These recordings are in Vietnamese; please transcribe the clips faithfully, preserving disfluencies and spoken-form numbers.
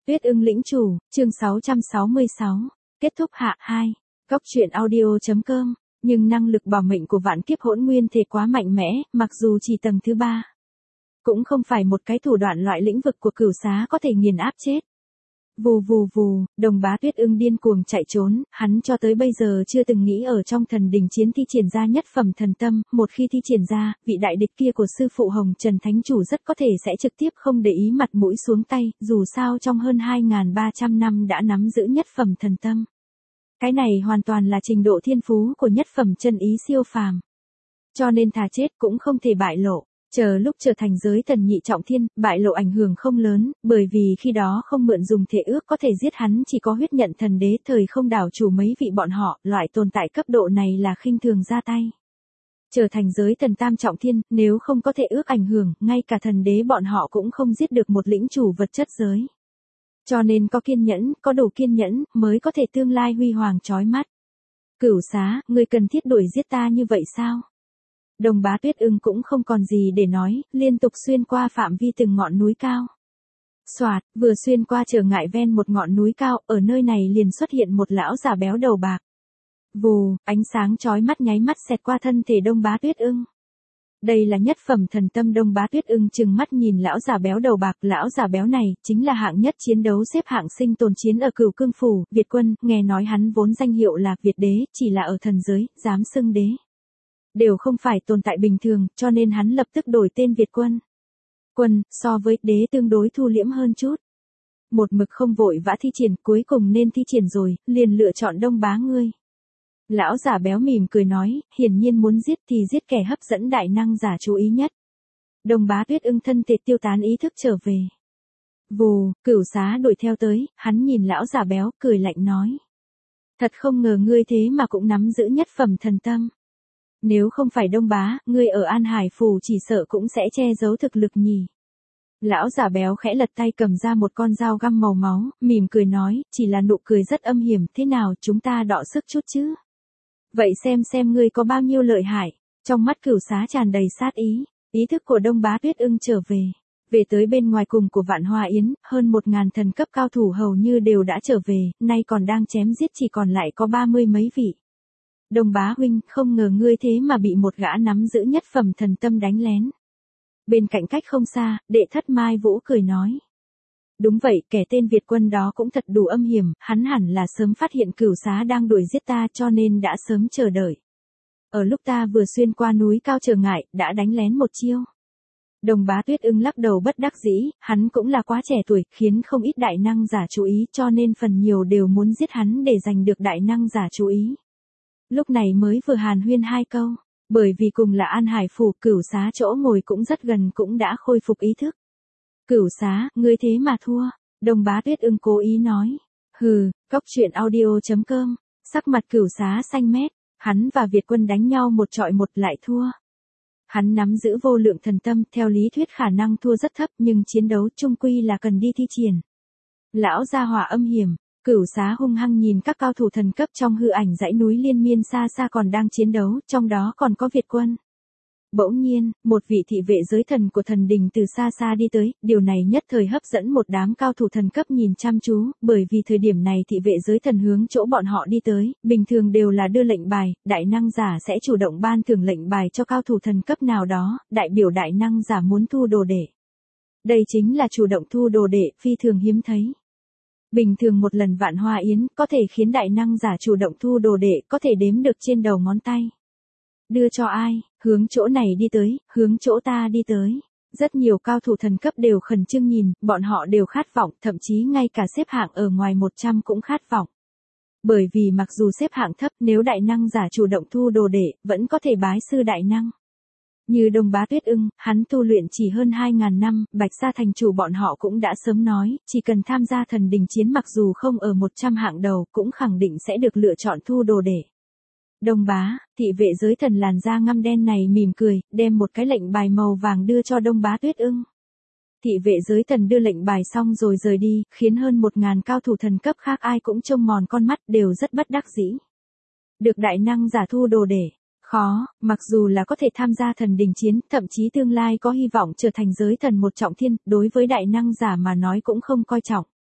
Tuyết ưng lĩnh chủ, chương sáu trăm sáu mươi sáu. Kết thúc hạ hai. Góc truyện audio.com. Nhưng năng lực bảo mệnh của vạn kiếp hỗn nguyên thể quá mạnh mẽ, mặc dù chỉ tầng thứ ba. Cũng không phải một cái thủ đoạn loại lĩnh vực của cửu xá có thể nghiền áp chết. Vù vù vù, đồng bá Tuyết ưng điên cuồng chạy trốn, hắn cho tới bây giờ chưa từng nghĩ ở trong thần đình chiến thi triển ra nhất phẩm thần tâm, một khi thi triển ra, vị đại địch kia của sư phụ Hồng Trần Thánh Chủ rất có thể sẽ trực tiếp không để ý mặt mũi xuống tay, dù sao trong hơn hai nghìn ba trăm năm đã nắm giữ nhất phẩm thần tâm. Cái này hoàn toàn là trình độ thiên phú của nhất phẩm chân ý siêu phàm. Cho nên thà chết cũng không thể bại lộ. Chờ lúc trở thành giới thần nhị trọng thiên, bại lộ ảnh hưởng không lớn, bởi vì khi đó không mượn dùng thể ước có thể giết hắn chỉ có huyết nhận thần đế thời không đảo chủ mấy vị bọn họ, loại tồn tại cấp độ này là khinh thường ra tay. Trở thành giới thần tam trọng thiên, nếu không có thể ước ảnh hưởng, ngay cả thần đế bọn họ cũng không giết được một lĩnh chủ vật chất giới. Cho nên có kiên nhẫn, có đủ kiên nhẫn, mới có thể tương lai huy hoàng chói mắt. Cửu xá, người cần thiết đuổi giết ta như vậy sao? Đồng bá Tuyết ưng cũng không còn gì để nói, liên tục xuyên qua phạm vi từng ngọn núi cao. Soạt, vừa xuyên qua trở ngại ven một ngọn núi cao, ở nơi này liền xuất hiện một lão già béo đầu bạc. Vù, ánh sáng chói mắt nháy mắt xẹt qua thân thể Đông bá Tuyết ưng. Đây là nhất phẩm thần tâm. Đông bá Tuyết ưng trừng mắt nhìn lão già béo đầu bạc. Lão già béo này chính là hạng nhất chiến đấu xếp hạng sinh tồn chiến ở Cửu Cương phủ, Việt quân, nghe nói hắn vốn danh hiệu là Việt đế, chỉ là ở thần giới, dám xưng đế. Đều không phải tồn tại bình thường, cho nên hắn lập tức đổi tên Việt quân. Quân, so với đế tương đối thu liễm hơn chút. Một mực không vội vã thi triển, cuối cùng nên thi triển rồi, liền lựa chọn Đông bá ngươi. Lão giả béo mỉm cười nói, hiển nhiên muốn giết thì giết kẻ hấp dẫn đại năng giả chú ý nhất. Đông bá Tuyết ưng thân thể tiêu tán ý thức trở về. Vù, cửu xá đuổi theo tới, hắn nhìn lão giả béo, cười lạnh nói. Thật không ngờ ngươi thế mà cũng nắm giữ nhất phẩm thần tâm. Nếu không phải Đông bá, ngươi ở An Hải phủ chỉ sợ cũng sẽ che giấu thực lực nhỉ. Lão giả béo khẽ lật tay cầm ra một con dao găm màu máu, mỉm cười nói, chỉ là nụ cười rất âm hiểm, thế nào chúng ta đọ sức chút chứ? Vậy xem xem ngươi có bao nhiêu lợi hại. Trong mắt cửu xá tràn đầy sát ý, ý thức của Đông bá Tuyết ưng trở về. Về tới bên ngoài cùng của Vạn Hoa Yến, hơn một ngàn thần cấp cao thủ hầu như đều đã trở về, nay còn đang chém giết chỉ còn lại có ba mươi mấy vị. Đông bá huynh, không ngờ ngươi thế mà bị một gã nắm giữ nhất phẩm thần tâm đánh lén. Bên cạnh cách không xa, đệ thất Mai Vũ cười nói. Đúng vậy, kẻ tên Việt quân đó cũng thật đủ âm hiểm, hắn hẳn là sớm phát hiện cửu xá đang đuổi giết ta cho nên đã sớm chờ đợi. Ở lúc ta vừa xuyên qua núi cao trở ngại, đã đánh lén một chiêu. Đồng bá Tuyết ưng lắc đầu bất đắc dĩ, hắn cũng là quá trẻ tuổi, khiến không ít đại năng giả chú ý cho nên phần nhiều đều muốn giết hắn để giành được đại năng giả chú ý. Lúc này mới vừa hàn huyên hai câu, bởi vì cùng là An Hải phủ, cửu xá chỗ ngồi cũng rất gần cũng đã khôi phục ý thức. Cửu xá, ngươi thế mà thua, Đồng bá Tuyết ưng cố ý nói. Hừ, góc truyện audio.com, sắc mặt cửu xá xanh mét, hắn và Việt quân đánh nhau một trọi một lại thua. Hắn nắm giữ vô lượng thần tâm, theo lý thuyết khả năng thua rất thấp nhưng chiến đấu chung quy là cần đi thi triển. Lão gia hỏa âm hiểm. Cửu xá hung hăng nhìn các cao thủ thần cấp trong hư ảnh dãy núi liên miên xa xa còn đang chiến đấu, trong đó còn có Việt quân. Bỗng nhiên, một vị thị vệ giới thần của thần đình từ xa xa đi tới, điều này nhất thời hấp dẫn một đám cao thủ thần cấp nhìn chăm chú, bởi vì thời điểm này thị vệ giới thần hướng chỗ bọn họ đi tới, bình thường đều là đưa lệnh bài, đại năng giả sẽ chủ động ban thưởng lệnh bài cho cao thủ thần cấp nào đó, đại biểu đại năng giả muốn thu đồ đệ. Đây chính là chủ động thu đồ đệ, phi thường hiếm thấy. Bình thường một lần Vạn Hoa Yến có thể khiến đại năng giả chủ động thu đồ đệ có thể đếm được trên đầu ngón tay. Đưa cho ai, hướng chỗ này đi tới, hướng chỗ ta đi tới. Rất nhiều cao thủ thần cấp đều khẩn trương nhìn, bọn họ đều khát vọng, thậm chí ngay cả xếp hạng ở ngoài một trăm cũng khát vọng. Bởi vì mặc dù xếp hạng thấp nếu đại năng giả chủ động thu đồ đệ, vẫn có thể bái sư đại năng. Như Đông bá Tuyết ưng, hắn tu luyện chỉ hơn hai nghìn năm, Bạch Sa thành chủ bọn họ cũng đã sớm nói, chỉ cần tham gia thần đình chiến mặc dù không ở một trăm hạng đầu, cũng khẳng định sẽ được lựa chọn thu đồ đệ. Đông bá, thị vệ giới thần làn da ngăm đen này mỉm cười, đem một cái lệnh bài màu vàng đưa cho Đông bá Tuyết ưng. Thị vệ giới thần đưa lệnh bài xong rồi rời đi, khiến hơn một ngàn cao thủ thần cấp khác ai cũng trông mòn con mắt, đều rất bất đắc dĩ. Được đại năng giả thu đồ đệ. Khó, mặc dù là có thể tham gia thần đình chiến, thậm chí tương lai có hy vọng trở thành giới thần một trọng thiên, đối với đại năng giả mà nói cũng không coi trọng.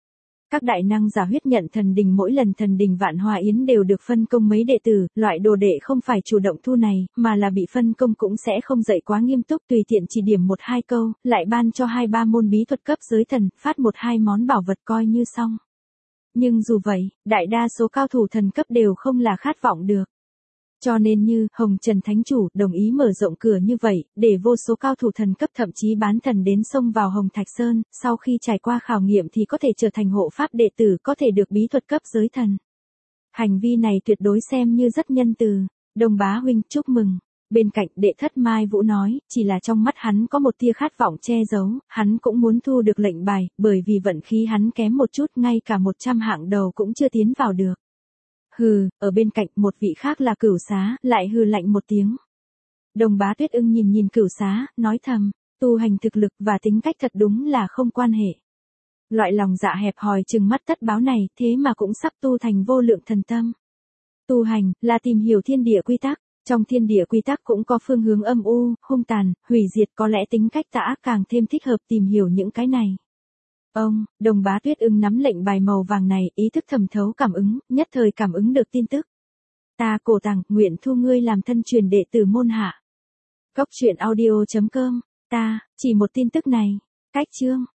Các đại năng giả huyết nhận thần đình mỗi lần thần đình Vạn Hòa Yến đều được phân công mấy đệ tử, loại đồ đệ không phải chủ động thu này, mà là bị phân công cũng sẽ không dạy quá nghiêm túc, tùy tiện chỉ điểm một hai câu, lại ban cho hai ba môn bí thuật cấp giới thần, phát một hai món bảo vật coi như xong. Nhưng dù vậy, đại đa số cao thủ thần cấp đều không là khát vọng được. Cho nên như Hồng Trần Thánh Chủ đồng ý mở rộng cửa như vậy, để vô số cao thủ thần cấp thậm chí bán thần đến xông vào Hồng Thạch Sơn, sau khi trải qua khảo nghiệm thì có thể trở thành hộ pháp đệ tử, có thể được bí thuật cấp giới thần. Hành vi này tuyệt đối xem như rất nhân từ. Đồng bá huynh chúc mừng. Bên cạnh đệ thất Mai Vũ nói, chỉ là trong mắt hắn có một tia khát vọng che giấu, hắn cũng muốn thu được lệnh bài, bởi vì vận khí hắn kém một chút, ngay cả một trăm hạng đầu cũng chưa tiến vào được. Hừ, ở bên cạnh một vị khác là Cửu Xá, lại hừ lạnh một tiếng. Đồng bá Tuyết Ưng nhìn nhìn Cửu Xá, nói thầm, tu hành thực lực và tính cách thật đúng là không quan hệ. Loại lòng dạ hẹp hòi trừng mắt tất báo này, thế mà cũng sắp tu thành vô lượng thần tâm. Tu hành, là tìm hiểu thiên địa quy tắc, trong thiên địa quy tắc cũng có phương hướng âm u, hung tàn, hủy diệt, có lẽ tính cách tà ác càng thêm thích hợp tìm hiểu những cái này. Ông, Đồng bá Tuyết Ưng nắm lệnh bài màu vàng này, ý thức thẩm thấu cảm ứng, nhất thời cảm ứng được tin tức. Ta Cổ Tàng, nguyện thu ngươi làm thân truyền đệ tử môn hạ. Góc truyện audio chấm com, ta, chỉ một tin tức này. Cách chương.